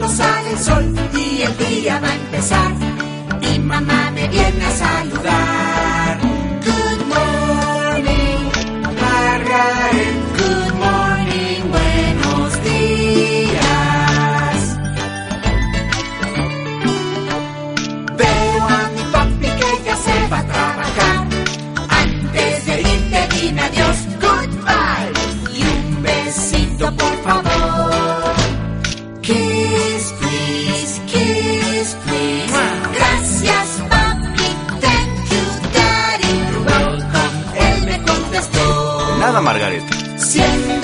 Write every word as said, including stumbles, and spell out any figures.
cuando sale el sol y el día va a empezar. Mi mamá me viene a saludar. Good morning, Margaret. Good morning, buenos días. Veo a mi papi que ya se va a trabajar. Antes de irte dime adiós, goodbye. Y un besito por favor. Kiss, please, kiss, please. Gracias, papi, thank you, daddy. You're welcome, él me contestó. Nada, Margaret. Siempre